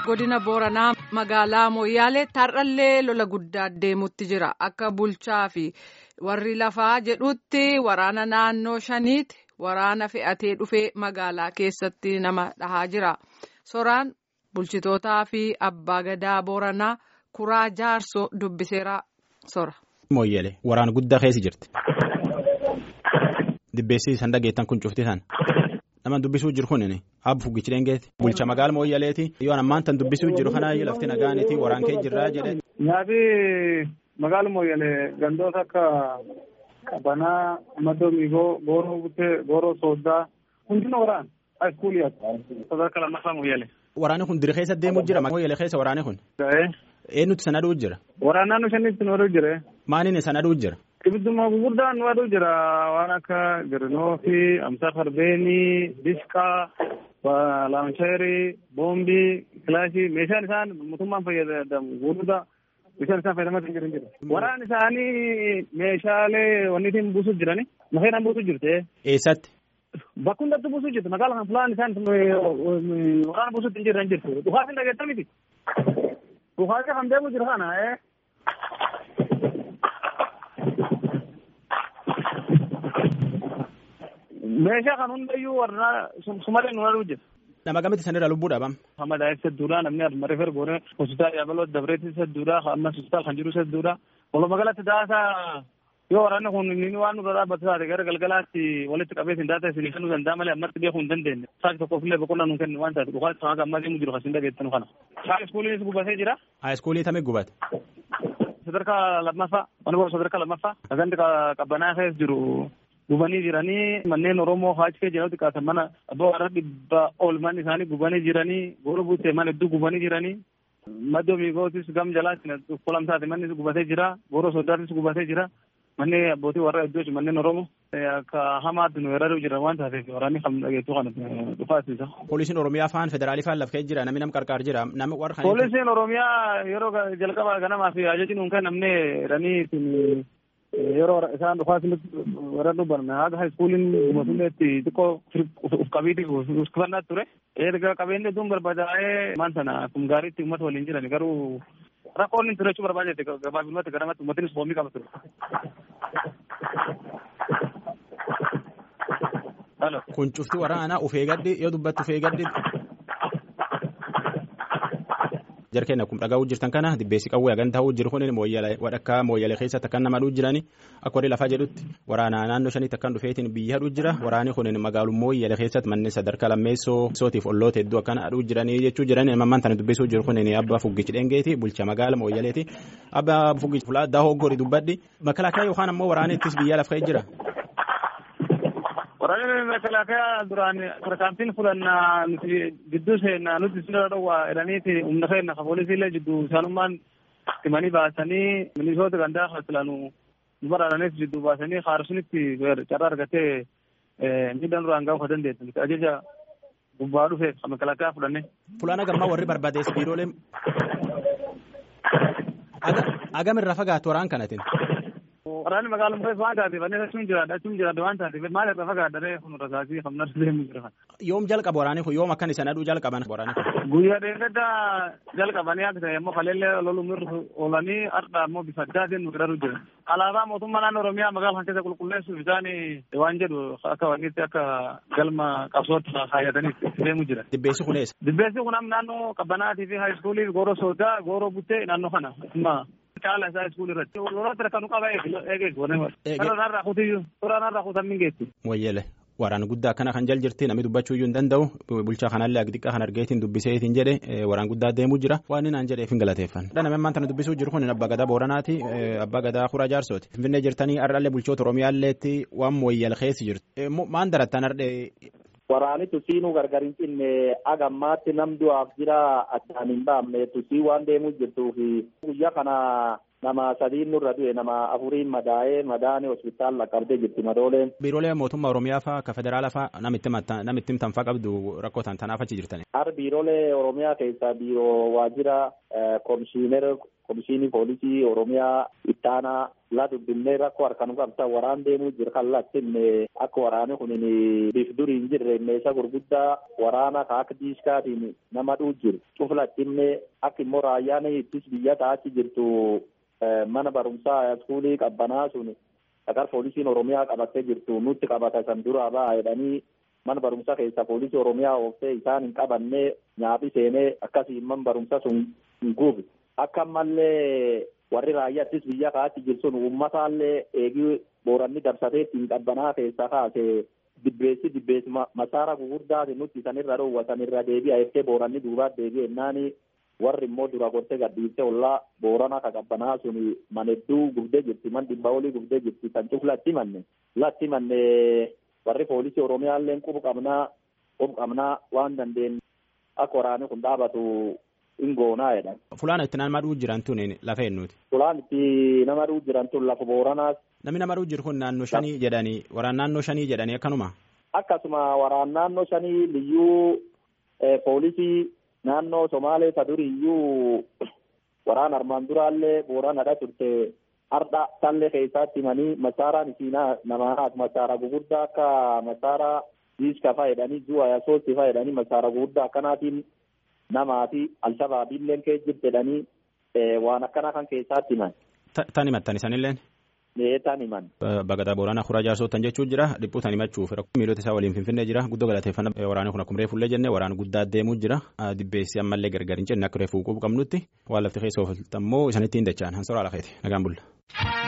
godina Booranaa magaalaa Moyyaalee tarrallee lola guddaa deemutti jira. Akka bulchaa fi warri lafaa jedhutti waraana naannoo 5 waraana fe'atee dhufee magaalaa keessatti nama dhahaa jira. Soraan bulchitootaa fi abbaa gadaa Booranaa Kuraa Jaarsoo dubbiseera sora. Moyyaalee waraana guddaa keessa jirti. Dibbeessi isaan dhageettan kun cufti isaan. Nama dubbisuu jiru kun abbu fuggichi dhengeeti. Bulcha magaala Moyyaleeti. Yoo ammaan tan dubbisuu jiru kana lafti nagaaniiti waraan kee jirraa jedhe. Nyaati magaala Moyyalee gandoota akka Qabanaa, Madoo Miigoo, Gooroo Butee, Gooroo Sooddaa hundina waraan haayiskuulii sadarkaa lammaffaa Moyyalee. Waraanni kun diri keessa deemuu jira Moyyalee keessa waraanni kun. Eenyutti sana aduu jira? Waraana naannoo 5tti nu aduu jira. Maaliin sana aduu jira? Ibidduma gurguddaan nu aduu jira waan akka Girinoo fi Amsaa Farbeenii, Disqaa, Laancheerii, Boombii, Kilaashii meeshaan isaan mootummaan fayyadamu gurguddaa meeshaan isaan fayyadamaa jiran jira. Waraan isaanii meeshaalee wanniitiin buusuuf jirani mafeenaan buusuuf jirte. Eessatti? Bakka hundatti buusuuf jirte magaalaa kan fulaan isaan waraana buusuuf hin jiran jirtu. Dhukaatiin dhageettan miti. Dhukaatii kan deemu jira kana meeshaa kan hundayyuu warra sumaree nu aduu jira. Nama gamitti sanirra lubbuu dhabam. Hamada sadduudha namni aduma refer goone hospitaal yaabaloo dabreetti sadduudha amma hospitaal kan jiru sadduudha. Walumaa galatti daasaa yoo waraanni kun inni waan nurra dhaabbatu taate gara galgalaatti walitti qabee sin daata isin kennuu danda'a malee ammatti beekuu hin dandeenye. Saaki tokkoof illee boqonnaa nu kennu waan taate dhugaatti sama amma deemu jiru kasin dhageettanu kana. Haayiskuuliinis gubatee jira. Haayiskuulii tamee gubate. Sadarkaa lammaffaa sadarkaa lammaffaa sagandi Qabanaa keessa jiru. Gubanii jiranii manneen Oromoo haachifee jedhamutti kaasan mana abbaa warra 100 ol manni isaanii gubanii jiranii Gooroo Butee mana hedduu gubanii jiranii Madoo Miigootis gam jalaatti qolamsaati manni gubatee jira Gooroo Soddaatis gubatee jira manni abbootii warra hedduu manneen Oromoo akka hamaatti nu yeroo jira waan taateef waraanni kan dhageettu kana dhufaasiisa. Poolisiin Oromiyaa faan federaalii faan lafkee jira namni nama qarqaar jira namni warra kan. Poolisiin Oromiyaa yeroo jalqabaa ganamaa fi ajajni nuun kennamnee jedhanii yeroo isaan dhufaasinitti warra dubbanne haga haayiskuuliin guutummaatti xiqqoo ufqabiiti ufkifannaa ture. Erga qabeenyi hedduun barbaadaa'ee maan sana kun gaariitti uummata waliin jiran garuu rakkoon inni turachuu barbaadate gabaabinumatti garamatti uummatnis hoomii qaba ture. Kun cufti waraanaa ufee gaddi yoo dubbattu ufee gaddi. Jarkeen akkuma dhagaa'uu jirtan kana dibbeessi qawwee hagan ta'uu jiru kun wadhakkaa Moyyalee keessatti akkan nama aduu jirani akka warri lafaa jedhutti waraana naannoo 5 akkan dhufeetiin biyya aduu jira waraanni kun magaaluu Moyyalee keessatti manni sadarkaa lammeessoo sootiif olloota hedduu akkan aduu jiranii jechuu jirani ammaan tana dubbisuu jiru kun abbaa fuggichi dhengeeti bulcha magaala Moyyaleeti abbaa fuggichi fulaa dahoo gori dubbaddi makalaakaa yookaan ammoo waraanittis biyya lafaa jira. Waraanni makalaakaa duraan tarkaanfiin fudhannaa nuti gidduu seenaa nuti sinirra dhowwaa jedhaniiti humna keenya kan poolisiillee jidduu isaanummaan himanii baasanii milisoota gandaa hasilaanu nu baraaranis jidduu baasanii haarsunitti carraa argatee miidhaan duraan gaafuu dandeessu ajaja gubbaa dhufee kan makalaakaa fudhanne. Fulaana gammaa warri barbaadees biiroolee agamirra fagaatu waraan kanatiin. Waraanni magaalaa murteessa waan taateef annis achuun jiraadha waan taateef maal irra fagaadharee kun rasaasii hamna deemu jira. Yoom jalqaba waraanni kun yoom akkan isaan aduu jalqaban waraanni kun? Guyyaa dheeraddaa jalqabanii akka ta'e immoo kaleellee lolumirra oolanii har'a immoo bifa addaatiin nu godhatu jira. Alaabaa mootummaa naannoo Oromiyaa magaalaa kan keessa qulqulleessuuf isaan waan jedhu akka wanniitti akka galma qabsootti kaayyatanii deemu jira. Dibbeessi kun eessa? Dibbeessi kun naannoo Qabbanaatii fi haayiskuulii Gooroo Sooddaa Gooroo Butee naannoo kana. Caala isaa iskuulii irratti. Waraana kan qaba waraanarraa kutamni geessu. Moyyalee waraan guddaa akkana kan jal jirti namni dubbachuu iyyuu hin danda'u bulchaa kanallee xiqqaa kan argeetiin dubbiseetiin jedhe waraan guddaa deemuu jira waan inni naan jedheef hin galateeffan. Namni ammaan tana dubbisuu jiru kun abbaa gadaa Booranaati abbaa gadaa Kuraa Jaarsooti. Finfinnee jirtanii har'aallee bulchoota Oromiyaalleetti waan Moyyalee keessa jirtu. Maan darattan har'ee? Waraanni tusiinuu gargar hin cinne agammaatti nam du'aaf jira achaan hin baamne tusii waan deemuu jirtuuf guyyaa kana nama 3 nurra du'e nama 4 madaa'ee hospitaala qabdee jirti madooleen. Biiroolee mootummaa Oromiyaa fa'aa akka federaalaa fa'aa namitti tanfaa qabdu rakkootaan tanaaf achi jirtani. Biiroolee Oromiyaa keessaa biiroo waajjira komishiinera komishinii poolisii Oromiyaa ittaanaa la dubbinee rakkoo harkaan qabta waraan deemuu jira kallattiin akka waraanni kun biif durii hin jirre meeshaa gurguddaa waraana akka diiskaatiin nama dhuu jiru cufalattiin akka immoo raayyaan ittis biyya ta'achi jirtu mana barumsaa iskuulii qabbanaa sun akka poolisiin Oromiyaa qabattee jirtu nutti qabata san duraa ba'a jedhanii mana barumsaa keessa poolisii Oromiyaa ooftee isaan hin qabannee nyaapi seenee akkasii mana barumsaa sun hin guubi. Akka ammallee warri raayyaattis biyya kaa'achi jirtu uummataallee eegii booranni dabsatee ittiin qabbanaa keessaa kaase dibbeessi masaara gugurdaatiin nutti sanirra dhoowwatanirra deebi'a jettee booranni duubaat deebi'e naani warri immoo dura gortee gadhiiftee ollaa boorana ka qabbanaa sun manedduu gubdee jirti man dhibba olii gubdee jirti kan cufu latti manne warri poolisii Oromiyaallee qubu qabnaa waan dandeenye akka waraanni kun dhaabatu ingoonaa jedhan. Fulaan itti nama dhuu jiran tun lafa eenyuuti? Fulaan itti nama dhuu jiran tun lafa booranaas. Namni nama dhuu jiru kun naannoo shanii jedhanii waraan naannoo shanii jedhanii akkanuma? Akkasuma waraan naannoo shanii liyyuu poolisii naannoo Somaalee ta duriyyuu waraan armaan duraallee booranadha turte har'a tallee keessaatti himanii masaaraan isiinaa namaanaas masaara gugurdaa akka masaara diiska fayyadanii zuwa yaasootti fayyadanii masaara gugurdaa akkanaatiin namaa fi alshabaabiilleen kee jirtedhanii waan akkana kan keessaatti himan. Tan himattan isanilleen? Tan himan. Bagadaa Booranaa Kuraa Jaarsootan jechuun jira dhiphuu tan himachuuf miilota isaa waliin Finfinnee jira guddoo galateeffannaa waraana kun akkuma reefullee jenne waraana guddaa deemuu jira dibbeessi ammallee gargar hin jenne akka reefuu qabnutti waan lafti keessa oofaltammoo isanittiin dachaan hansoraa lakeeti nagaan bulla.